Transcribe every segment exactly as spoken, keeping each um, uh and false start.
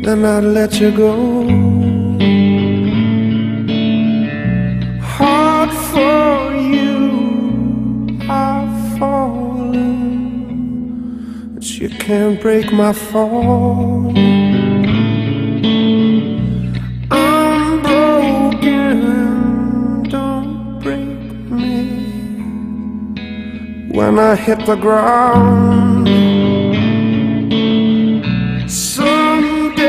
then I'd let you go. Hard for you, I've fallen, but you can't break my fall. I'm broken, don't break me. When I hit the ground, some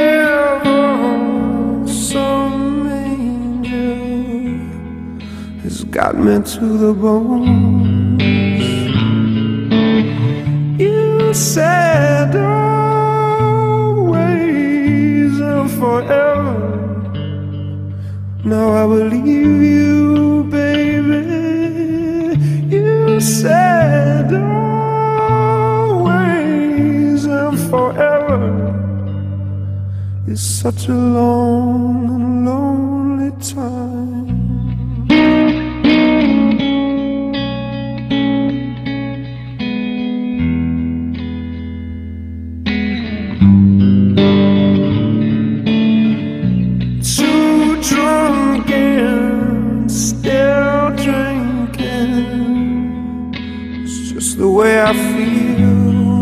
devil, some angel has got me to the bone. You said always and forever. Now I believe you, baby. You said always and forever. It's such a long and lonely time. Too drunk and still drinking. It's just the way I feel.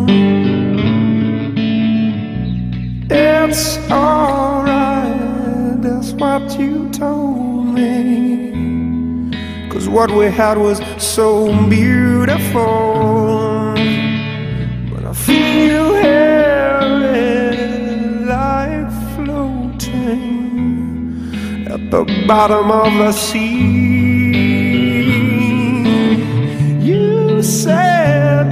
It's alright, that's what you told me. 'Cause what we had was so beautiful. But I feel heavy, like floating at the bottom of the sea. You said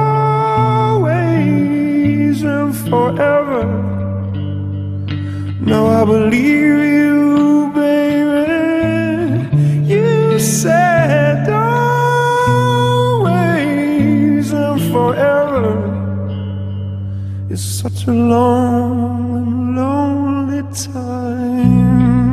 always and forever. Now I believe you, baby. You said always and forever. It's such a long and lonely time.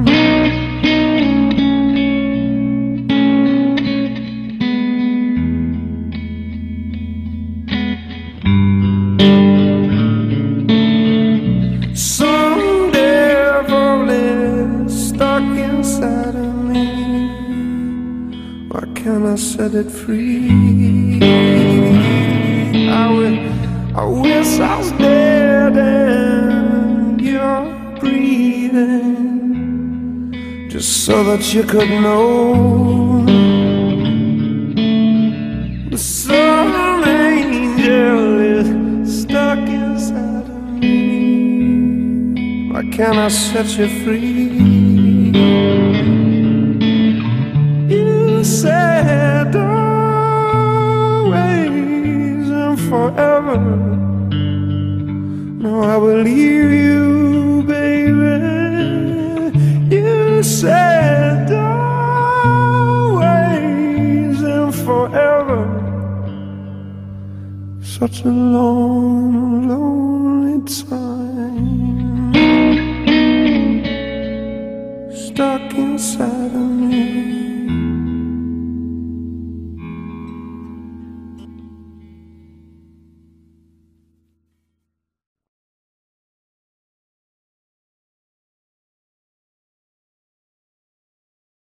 Inside of me, why can't I set it free? I, wish, I wish I was dead and you're breathing, just so that you could know. But some angel is stuck inside of me. Why can't I set you free? You said always and forever. Now I believe you, baby. You said always and forever. Such a long, lonely time. Stuck inside of me.